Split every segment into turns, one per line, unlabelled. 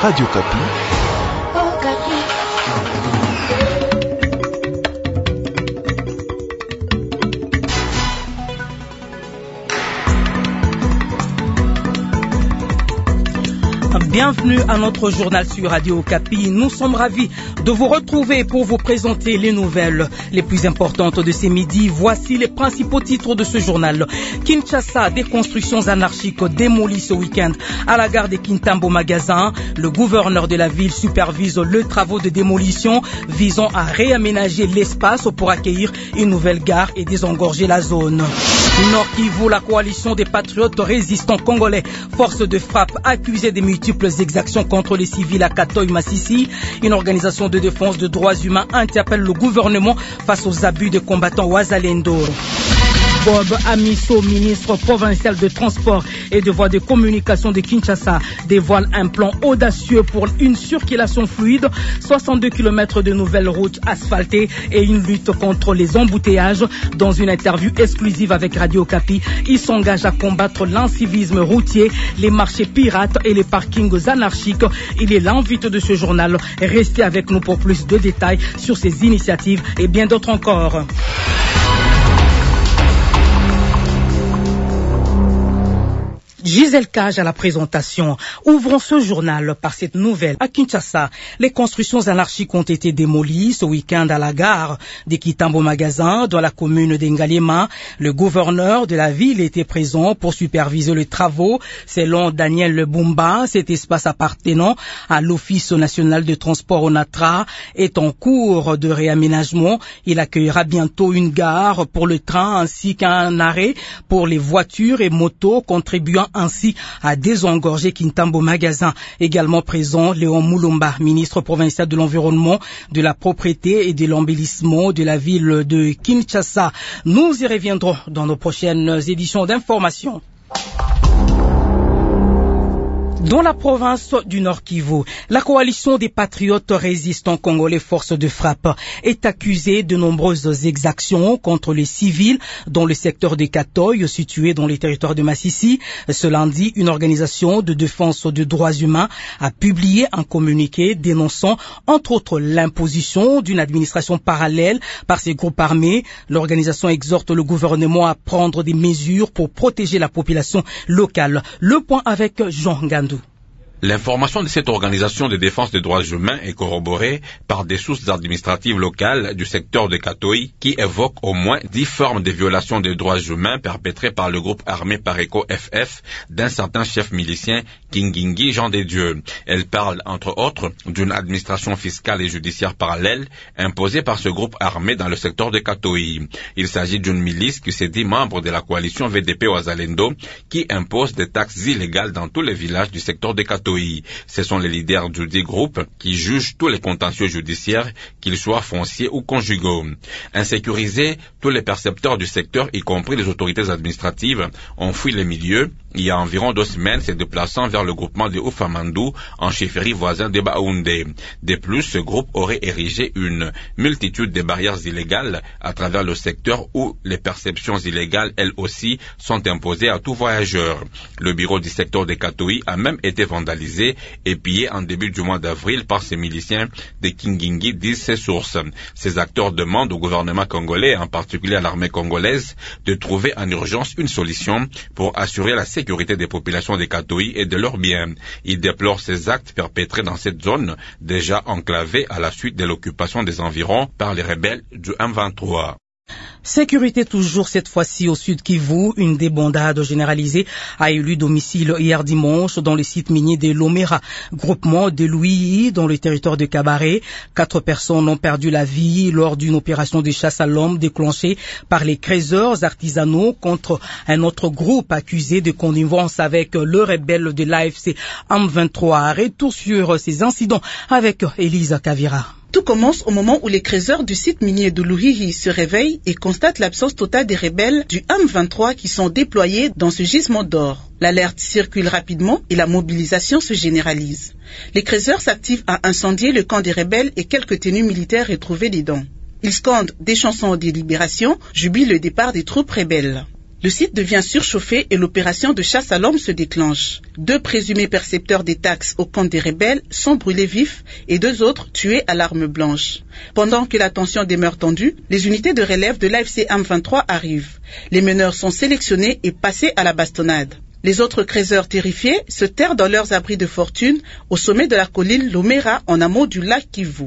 Radio Kapi.
Bienvenue à notre journal sur Radio Kapi. Nous sommes ravis de vous retrouver pour vous présenter les nouvelles les plus importantes de ces midis. Voici les principaux titres de ce journal. Kinshasa, des constructions anarchiques démolies ce week-end à la gare de Kintambo Magasin. Le gouverneur de la ville supervise les travaux de démolition visant à réaménager l'espace pour accueillir une nouvelle gare et désengorger la zone. Nord Kivu, la coalition des patriotes résistants congolais, force de frappe accusée des multiples exactions contre les civils à Katoy-Massissi. Une organisation de défense des droits humains interpelle le gouvernement face aux abus des combattants Ouazalendo. Bob Amiso, ministre provincial de transport et de voies de communication de Kinshasa, dévoile un plan audacieux pour une circulation fluide, 62 km de nouvelles routes asphaltées et une lutte contre les embouteillages. Dans une interview exclusive avec Radio Kapi, il s'engage à combattre l'incivisme routier, les marchés pirates et les parkings anarchiques. Il est l'invité de ce journal. Restez avec nous pour plus de détails sur ces initiatives et bien d'autres encore. Gisèle Cage à la présentation. Ouvrons ce journal par cette nouvelle. À Kinshasa, les constructions anarchiques ont été démolies ce week-end à la gare de Kintambo Magasin dans la commune d'Engaliema. Le gouverneur de la ville était présent pour superviser les travaux. Selon Daniel Lebumba, cet espace appartenant à l'Office national de transport ONATRA est en cours de réaménagement. Il accueillera bientôt une gare pour le train ainsi qu'un arrêt pour les voitures et motos, contribuant ainsi à désengorger Kintambo Magasin. Également présent, Léon Moulumba, ministre provincial de l'environnement, de la propriété et de l'embellissement de la ville de Kinshasa. Nous y reviendrons dans nos prochaines éditions d'information. Dans la province du Nord Kivu, la coalition des patriotes résistants congolais force de frappe est accusée de nombreuses exactions contre les civils dans le secteur de Katoy, situé dans les territoires de Massissi. Ce lundi, une organisation de défense des droits humains a publié un communiqué dénonçant entre autres l'imposition d'une administration parallèle par ces groupes armés. L'organisation exhorte le gouvernement à prendre des mesures pour protéger la population locale. Le point avec Jean Gandou.
L'information de cette organisation de défense des droits humains est corroborée par des sources administratives locales du secteur de Katoy qui évoquent au moins 10 formes de violations des droits humains perpétrées par le groupe armé Pareco FF d'un certain chef milicien Kingingi Jean des Dieux. Elle parle entre autres d'une administration fiscale et judiciaire parallèle imposée par ce groupe armé dans le secteur de Katoy. Il s'agit d'une milice qui s'est dit membre de la coalition VDP Ouazalendo qui impose des taxes illégales dans tous les villages du secteur de Katoy. Ce sont les leaders du dit groupe qui jugent tous les contentieux judiciaires, qu'ils soient fonciers ou conjugaux. Insécurisés, tous les percepteurs du secteur, y compris les autorités administratives, ont fui les milieux. Il y a environ 2 semaines, se déplaçant vers le groupement de Oufamandou, en chefferie voisin de Baoundé. De plus, ce groupe aurait érigé une multitude de barrières illégales à travers le secteur où les perceptions illégales, elles aussi, sont imposées à tout voyageur. Le bureau du secteur de Katoy a même été vandalisé et pillé en début du mois d'avril par ces miliciens de Kingingi, disent ces sources. Ces acteurs demandent au gouvernement congolais, en particulier à l'armée congolaise, de trouver en urgence une solution pour assurer la sécurité des populations de Katoy et de leurs biens. Ils déplorent ces actes perpétrés dans cette zone déjà enclavée à la suite de l'occupation des environs par les rebelles du M23.
Sécurité toujours cette fois-ci au sud Kivu. Une débandade généralisée a élu domicile hier dimanche dans le site minier de Lomera, groupement de Louis dans le territoire de Cabaret. 4 personnes ont perdu la vie lors d'une opération de chasse à l'homme déclenchée par les creuseurs artisanaux contre un autre groupe accusé de connivence avec le rebelle de l'AFC M23. Retour sur ces incidents avec Elisa Kavira.
Tout commence au moment où les creuseurs du site minier de Louhihi se réveillent et constatent l'absence totale des rebelles du M23 qui sont déployés dans ce gisement d'or. L'alerte circule rapidement et la mobilisation se généralise. Les creuseurs s'activent à incendier le camp des rebelles et quelques tenues militaires retrouvées dedans. Ils scandent des chansons de libération, jubilent le départ des troupes rebelles. Le site devient surchauffé et l'opération de chasse à l'homme se déclenche. 2 présumés percepteurs des taxes au camp des rebelles sont brûlés vifs et 2 autres tués à l'arme blanche. Pendant que la tension demeure tendue, les unités de relève de l'AFC M23 arrivent. Les meneurs sont sélectionnés et passés à la bastonnade. Les autres créateurs terrifiés se terrent dans leurs abris de fortune au sommet de la colline Lomera en amont du lac Kivu.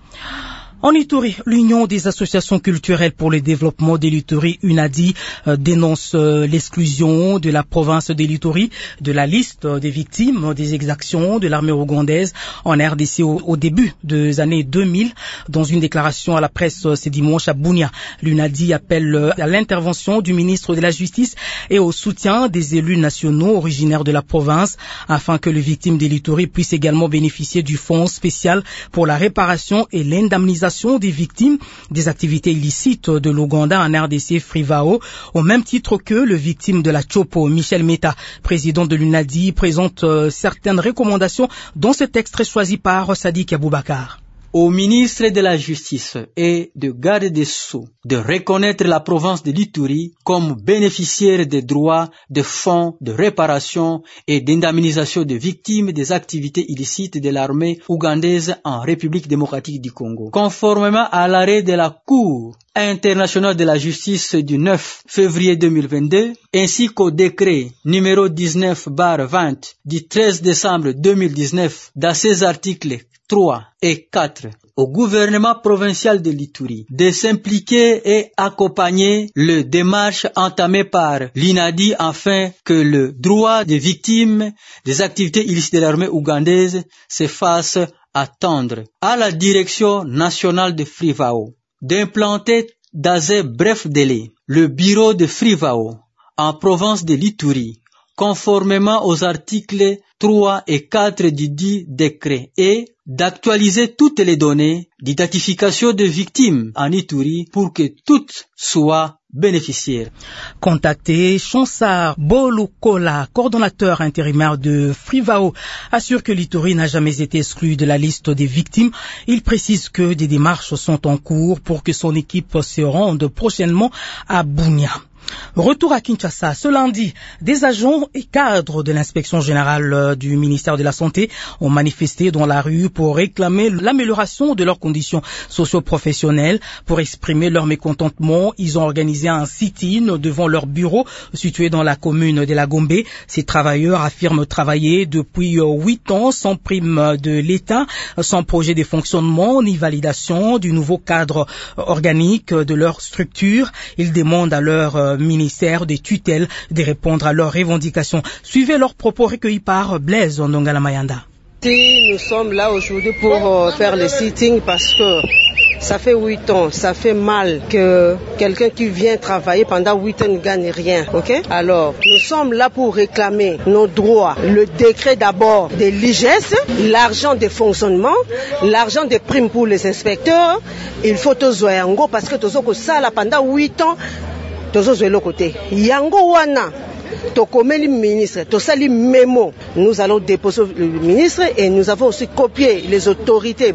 En Ituri, l'Union des associations culturelles pour le développement de l'Ituri, UNADI, dénonce l'exclusion de la province de l'Ituri de la liste des victimes des exactions de l'armée ougandaise en RDC au début des années 2000. Dans une déclaration à la presse ce dimanche à Bunia, l'UNADI appelle à l'intervention du ministre de la Justice et au soutien des élus nationaux originaires de la province afin que les victimes de l'Ituri puissent également bénéficier du fonds spécial pour la réparation et l'indemnisation des victimes des activités illicites de l'Ouganda en RDC Frivao, au même titre que le victime de la Chopo. Michel Meta, président de l'UNADI, présente certaines recommandations dont cet extrait choisi par Sadiq Aboubakar.
Au ministre de la Justice et de garde des Sceaux de reconnaître la province de l'Ituri comme bénéficiaire des droits de fonds de réparation et d'indemnisation des victimes des activités illicites de l'armée ougandaise en République démocratique du Congo. Conformément à l'arrêt de la Cour internationale de la justice du 9 février 2022, ainsi qu'au décret numéro 19/20 du 13 décembre 2019, dans ses articles 3 et 4, au gouvernement provincial de l'Ituri de s'impliquer et accompagner les démarches entamées par l'INADI afin que le droit des victimes des activités illicites de l'armée ougandaise se fasse attendre. À la direction nationale de Frivao d'implanter dans un bref délai le bureau de Frivao en province de l'Ituri, conformément aux articles 3 et 4 du dit décret, et d'actualiser toutes les données d'identification de victimes en Ituri pour que toutes soient bénéficiaires.
Contacté, Chansar Bolukola, coordonnateur intérimaire de Frivao, assure que l'Ituri n'a jamais été exclu de la liste des victimes. Il précise que des démarches sont en cours pour que son équipe se rende prochainement à Bunia. Retour à Kinshasa. Ce lundi, des agents et cadres de l'inspection générale du ministère de la Santé ont manifesté dans la rue pour réclamer l'amélioration de leurs conditions socio-professionnelles. Pour exprimer leur mécontentement, ils ont organisé un sit-in devant leur bureau situé dans la commune de la Gombe. Ces travailleurs affirment travailler depuis 8 ans sans prime de l'État, sans projet de fonctionnement ni validation du nouveau cadre organique de leur structure. Ils demandent à leur ministère des tutelles de répondre à leurs revendications. Suivez leurs propos recueillis par Blaise Ondongala Mayanda.
Nous sommes là aujourd'hui pour faire le sitting parce que ça fait 8 ans, ça fait mal que quelqu'un qui vient travailler pendant 8 ans ne gagne rien. Okay? Alors, nous sommes là pour réclamer nos droits. Le décret d'abord de l'IGS, l'argent de fonctionnement, l'argent des primes pour les inspecteurs. Il faut tout yango parce que tout ça là pendant 8 ans, tout ça de l'autre côté. Yango wana. Tokomeli ministre, tosali mémo. Nous allons déposer le ministre et nous avons aussi copié les autorités.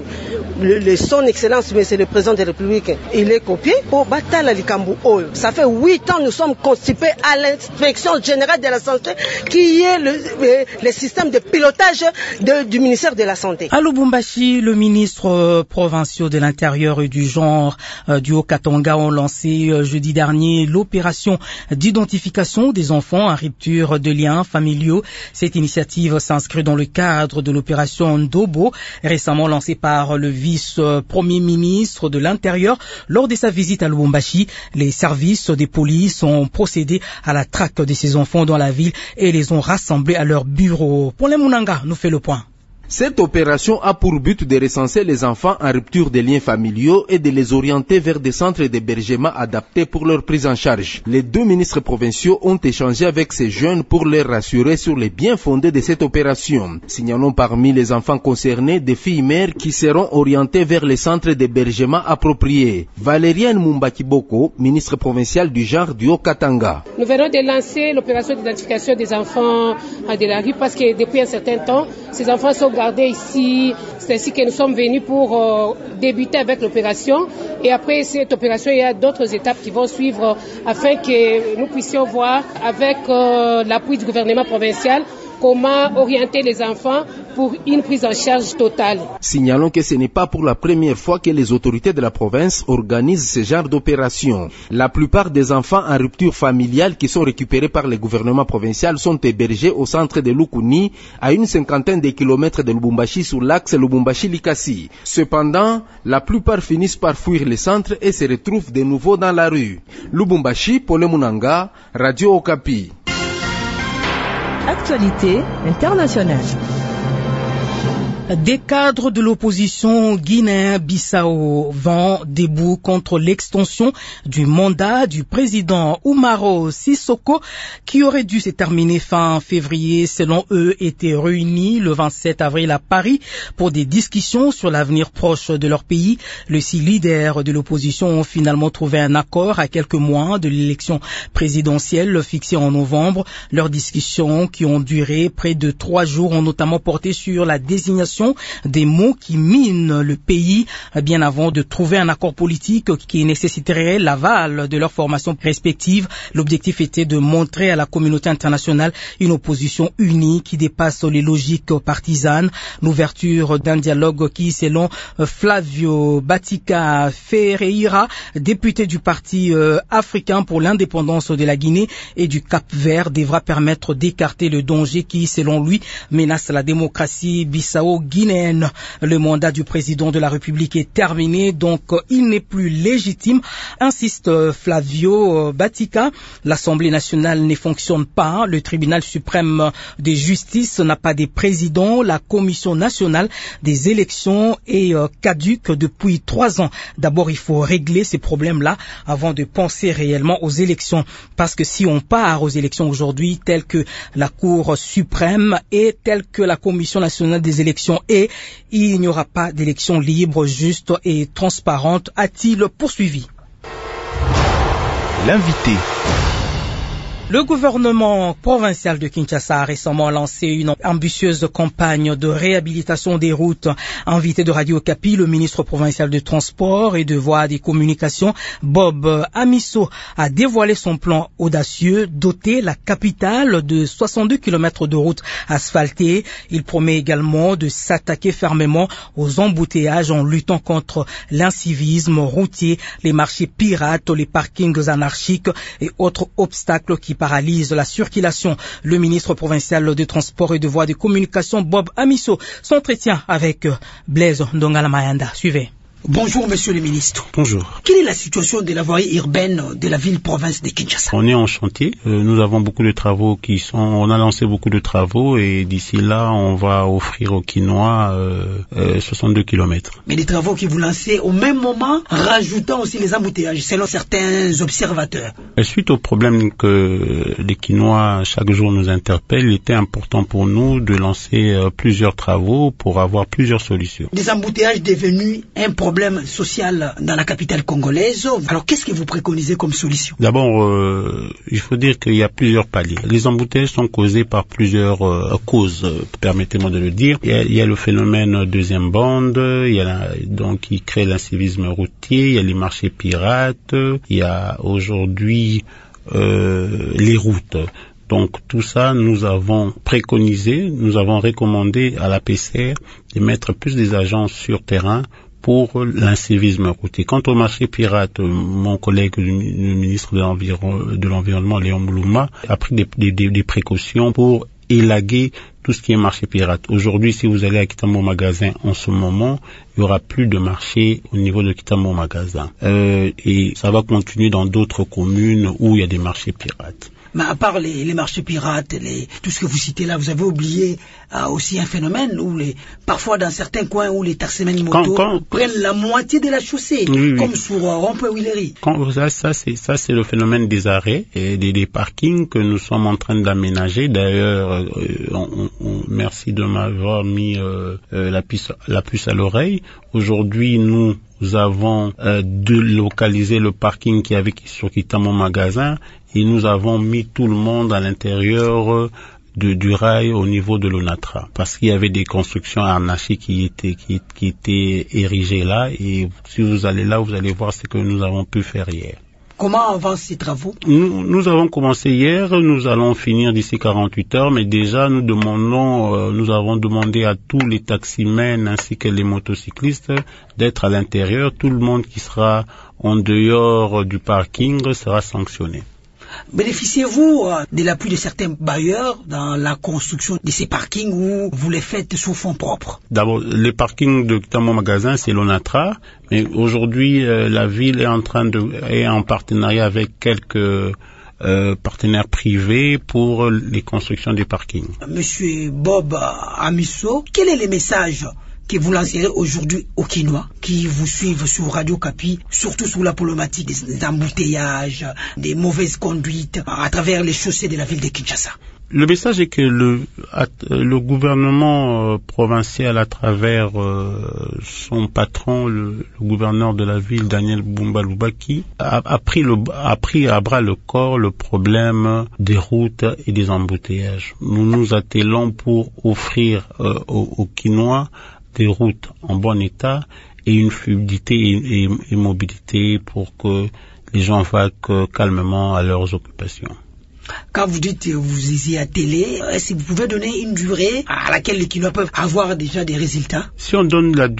Son Excellence, Monsieur le Président de la République, il est copié pour Batala Likambu Oyo. Ça fait 8 ans nous sommes constipés à l'inspection générale de la santé qui est le système de pilotage du ministère de la Santé.
À Lubumbashi, le ministre provincial de l'Intérieur et du Genre du Haut-Katanga ont lancé jeudi dernier l'opération d'identification des enfants en rupture de liens familiaux. Cette initiative s'inscrit dans le cadre de l'opération Ndobo, récemment lancée par le vice-premier ministre de l'Intérieur lors de sa visite à Lubumbashi. Les services des polices ont procédé à la traque de ces enfants dans la ville et les ont rassemblés à leur bureau. Pour les Munanga, nous fait le point.
Cette opération a pour but de recenser les enfants en rupture des liens familiaux et de les orienter vers des centres d'hébergement adaptés pour leur prise en charge. Les 2 ministres provinciaux ont échangé avec ces jeunes pour les rassurer sur les bien-fondés de cette opération. Signalons parmi les enfants concernés des filles mères qui seront orientées vers les centres d'hébergement appropriés. Valériane Mumbakiboko, ministre provinciale du genre du Haut-Katanga.
Nous venons de lancer l'opération d'identification des enfants de la rue parce que depuis un certain temps, ces enfants sont gardés ici, C'est ainsi que nous sommes venus pour débuter avec l'opération. Et après cette opération, il y a d'autres étapes qui vont suivre afin que nous puissions voir avec l'appui du gouvernement provincial comment orienter les enfants pour une prise en charge totale.
Signalons que ce n'est pas pour la première fois que les autorités de la province organisent ce genre d'opération. La plupart des enfants en rupture familiale qui sont récupérés par le gouvernement provincial sont hébergés au centre de Lukuni, à une 50aine de kilomètres de Lubumbashi sur l'axe Lubumbashi-Likasi. Cependant, la plupart finissent par fuir le centre et se retrouvent de nouveau dans la rue. Lubumbashi, Paul Munanga, Radio Okapi.
Actualité internationale.
Des cadres de l'opposition guinéen-Bissau vont debout contre l'extension du mandat du président Umaro Sissoko qui aurait dû se terminer fin février. Selon eux, étaient réunis le 27 avril à Paris pour des discussions sur l'avenir proche de leur pays. Les 6 leaders de l'opposition ont finalement trouvé un accord à quelques mois de l'élection présidentielle fixée en novembre. Leurs discussions qui ont duré près de 3 jours ont notamment porté sur la désignation des mots qui minent le pays bien avant de trouver un accord politique qui nécessiterait l'aval de leurs formations respectives. L'objectif était de montrer à la communauté internationale une opposition unie qui dépasse les logiques partisanes. L'ouverture d'un dialogue qui, selon Flavio Batica Ferreira, député du Parti africain pour l'indépendance de la Guinée et du Cap-Vert, devra permettre d'écarter le danger qui, selon lui, menace la démocratie bissau-guinéenne. Le mandat du président de la République est terminé, donc il n'est plus légitime, insiste Flavio Batica. L'Assemblée nationale ne fonctionne pas, le tribunal suprême de justice n'a pas de président, la commission nationale des élections est caduque depuis 3 ans. D'abord, il faut régler ces problèmes-là avant de penser réellement aux élections, parce que si on part aux élections aujourd'hui, telles que la Cour suprême et telle que la commission nationale des élections et il n'y aura pas d'élection libre, juste et transparente, a-t-il poursuivi.
L'invité.
Le gouvernement provincial de Kinshasa a récemment lancé une ambitieuse campagne de réhabilitation des routes. Invité de Radio Okapi, le ministre provincial de Transport et de Voies des Communications, Bob Amiso, a dévoilé son plan audacieux, doter la capitale de 62 km de routes asphaltées. Il promet également de s'attaquer fermement aux embouteillages en luttant contre l'incivisme routier, les marchés pirates, les parkings anarchiques et autres obstacles qui paralyse la circulation. Le ministre provincial des Transports et de Voies de Communication, Bob Amiso, s'entretient avec Blaise Ndongala Mayanda. Suivez.
Bonjour Monsieur le Ministre.
Bonjour.
Quelle est la situation de la voirie urbaine de la ville-province de Kinshasa?
On est en chantier. Nous avons beaucoup de travaux on a lancé beaucoup de travaux et d'ici là, on va offrir aux Kinois 62 km.
Mais des travaux que vous lancez au même moment, rajoutant aussi les embouteillages, selon certains observateurs.
Suite au problème que les Kinois chaque jour nous interpellent, il était important pour nous de lancer plusieurs travaux pour avoir plusieurs solutions.
Des embouteillages devenus un problème social dans la capitale congolaise. Alors, qu'est-ce que vous préconisez comme solution?
D'abord, il faut dire qu'il y a plusieurs paliers. Les embouteillages sont causés par plusieurs causes, permettez-moi de le dire. Il y a le phénomène deuxième bande, il y a donc qui crée l'incivisme routier, il y a les marchés pirates, il y a aujourd'hui les routes. Donc tout ça, nous avons préconisé, nous avons recommandé à la PCR de mettre plus des agents sur terrain pour l'incivisme routier. Quant au marché pirate, mon collègue, le ministre de l'Environnement, Léon Moulouma, a pris des précautions pour élaguer tout ce qui est marché pirate. Aujourd'hui, si vous allez à Kitambo Magasin en ce moment, il n'y aura plus de marché au niveau de Kitambo Magasin. Et ça va continuer dans d'autres communes où il y a des marchés pirates.
Mais à part les marchés pirates, tout ce que vous citez là, vous avez oublié aussi un phénomène où parfois dans certains coins où les taximens motos prennent la moitié de la chaussée, oui, comme sur Rond-Point Willery.
Ça c'est le phénomène des arrêts et des parkings que nous sommes en train d'aménager. D'ailleurs, merci de m'avoir mis la puce à l'oreille. Aujourd'hui, nous avons délocalisé le parking qui avait sur Kitamo Magasin et nous avons mis tout le monde à l'intérieur du rail au niveau de l'ONATRA, parce qu'il y avait des constructions harnachées qui étaient érigées là, et si vous allez là, vous allez voir ce que nous avons pu faire hier.
Comment avancent ces travaux?
Nous avons commencé hier, nous allons finir d'ici 48 heures, mais déjà nous avons demandé à tous les taximens ainsi que les motocyclistes d'être à l'intérieur. Tout le monde qui sera en dehors du parking sera sanctionné.
Bénéficiez-vous de l'appui de certains bailleurs dans la construction de ces parkings ou vous les faites sous fonds propres?
D'abord, les parkings de Kitamo Magasin, c'est l'ONATRA, mais aujourd'hui, la ville est en partenariat avec quelques partenaires privés pour les constructions des parkings. Monsieur
Bob Amiso, quel est le message que vous lancerez aujourd'hui aux Kinois qui vous suivent sur Radio Kapi, surtout sur la problématique des embouteillages, des mauvaises conduites à travers les chaussées de la ville de Kinshasa?
Le message est que le gouvernement provincial, à travers son patron, le gouverneur de la ville, Daniel Bumba-Lubaki, a pris à bras le corps le problème des routes et des embouteillages. Nous nous attelons pour offrir aux Kinois des routes en bon état et une fluidité et mobilité pour que les gens vaquent calmement à leurs occupations.
Quand vous dites que vous y attelez, est-ce que vous pouvez donner une durée à laquelle les Kinois peuvent avoir déjà des résultats?
Si on donne la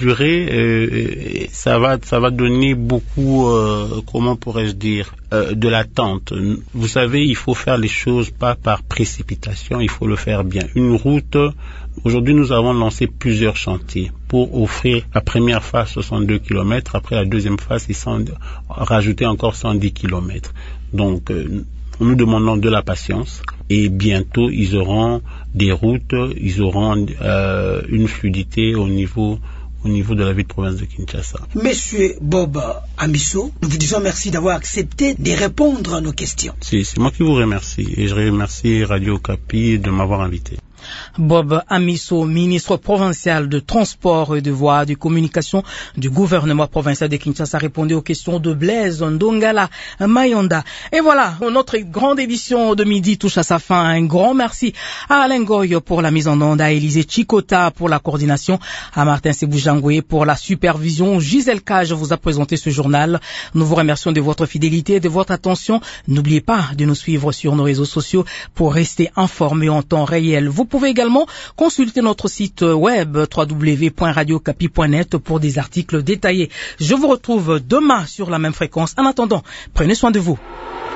durée, ça va donner beaucoup, comment pourrais-je dire, de l'attente. Vous savez, il faut faire les choses pas par précipitation, il faut le faire bien. Une route, aujourd'hui nous avons lancé plusieurs chantiers pour offrir la première phase 62 km, après la deuxième phase, rajouter encore 110 km. Donc, nous demandons de la patience et bientôt ils auront des routes, ils auront une fluidité au niveau de la ville de province de Kinshasa.
Monsieur Bob Amiso, nous vous disons merci d'avoir accepté de répondre à nos questions.
C'est moi qui vous remercie et je remercie Radio Kapi de m'avoir invité.
Bob Amiso, ministre provincial de Transport et de Voies de Communication du gouvernement provincial de Kinshasa, répondait aux questions de Blaise Ndongala Mayonda. Et voilà, notre grande édition de midi touche à sa fin. Un grand merci à Alain Goy pour la mise en onde, à Élisée Chikota pour la coordination, à Martin Sebujangwe pour la supervision. Gisèle Cage vous a présenté ce journal. Nous vous remercions de votre fidélité et de votre attention. N'oubliez pas de nous suivre sur nos réseaux sociaux pour rester informés en temps réel. Vous pouvez également consulter notre site web www.radiocapi.net pour des articles détaillés. Je vous retrouve demain sur la même fréquence. En attendant, prenez soin de vous.